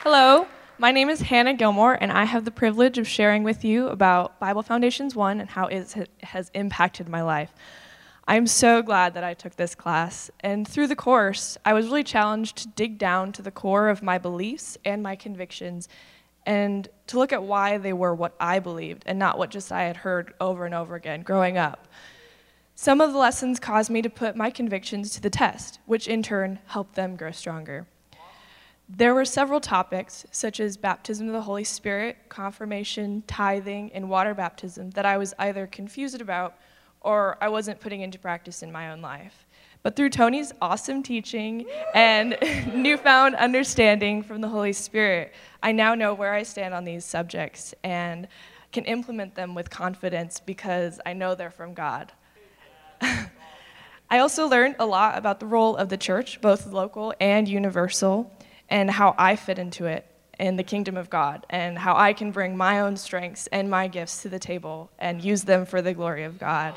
Hello, my name is Hannah Gilmore, and I have the privilege of sharing with you about Bible Foundations 1 and how it has impacted my life. I'm so glad that I took this class, and through the course, I was really challenged to dig down to the core of my beliefs and my convictions, and to look at why they were what I believed and not what just I had heard over and over again growing up. Some of the lessons caused me to put my convictions to the test, which in turn helped them grow stronger. There were several topics, such as baptism of the Holy Spirit, confirmation, tithing, and water baptism, that I was either confused about or I wasn't putting into practice in my own life. But through Tony's awesome teaching and newfound understanding from the Holy Spirit, I now know where I stand on these subjects and can implement them with confidence because I know they're from God. I also learned a lot about the role of the church, both local and universal, and how I fit into it in the kingdom of God, and how I can bring my own strengths and my gifts to the table and use them for the glory of God.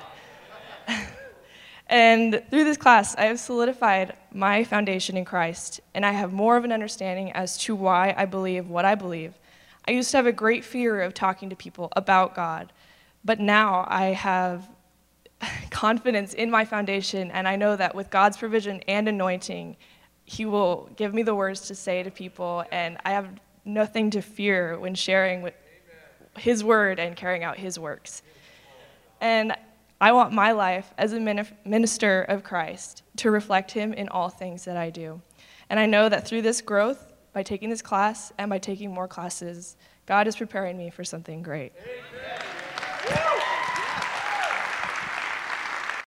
And through this class, I have solidified my foundation in Christ, and I have more of an understanding as to why I believe what I believe. I used to have a great fear of talking to people about God, but now I have confidence in my foundation, and I know that with God's provision and anointing, He will give me the words to say to people, and I have nothing to fear when sharing with His word and carrying out His works. And I want my life as a minister of Christ to reflect Him in all things that I do. And I know that through this growth, by taking this class and by taking more classes, God is preparing me for something great. Amen.